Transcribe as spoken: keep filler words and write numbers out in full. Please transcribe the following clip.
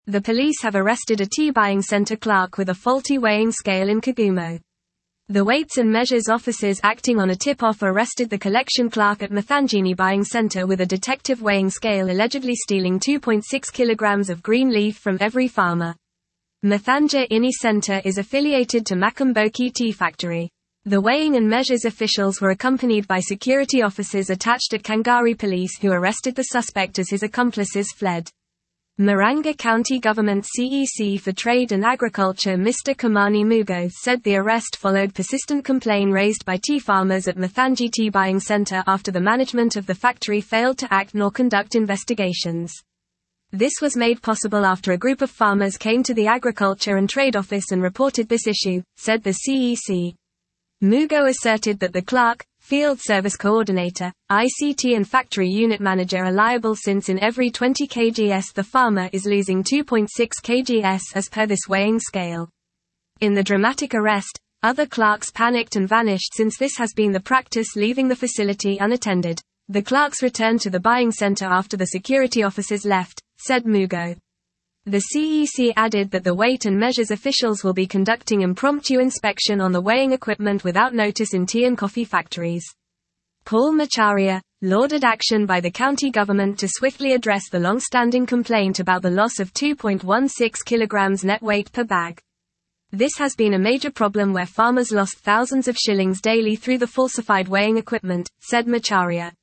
The police have arrested a tea buying center clerk with a faulty weighing scale in Kagumo. The Weights and Measures officers acting on a tip-off arrested the collection clerk at Mathangini Buying Center with a detective weighing scale allegedly stealing two point six kilograms of green leaf from every farmer. Mathanga Ini Center is affiliated to Makamboki Tea Factory. The weighing and measures officials were accompanied by security officers attached at Kangari Police who arrested the suspect as his accomplices fled. Maranga County Government C E C for Trade and Agriculture Mister Kamani Mugo said the arrest followed persistent complaint raised by tea farmers at Mathangi Tea Buying Center after the management of the factory failed to act nor conduct investigations. This was made possible after a group of farmers came to the Agriculture and Trade Office and reported this issue, said the C E C. Mugo asserted that the clerk, Field Service Coordinator, I C T and Factory Unit Manager are liable since in every twenty kilograms the farmer is losing two point six kilograms as per this weighing scale. In the dramatic arrest, other clerks panicked and vanished since this has been the practice, leaving the facility unattended. The clerks returned to the buying center after the security officers left, said Mugo. The C E C added that the weight and measures officials will be conducting impromptu inspection on the weighing equipment without notice in tea and coffee factories. Paul Macharia lauded action by the county government to swiftly address the long-standing complaint about the loss of two point one six kilograms net weight per bag. This has been a major problem where farmers lost thousands of shillings daily through the falsified weighing equipment, said Macharia.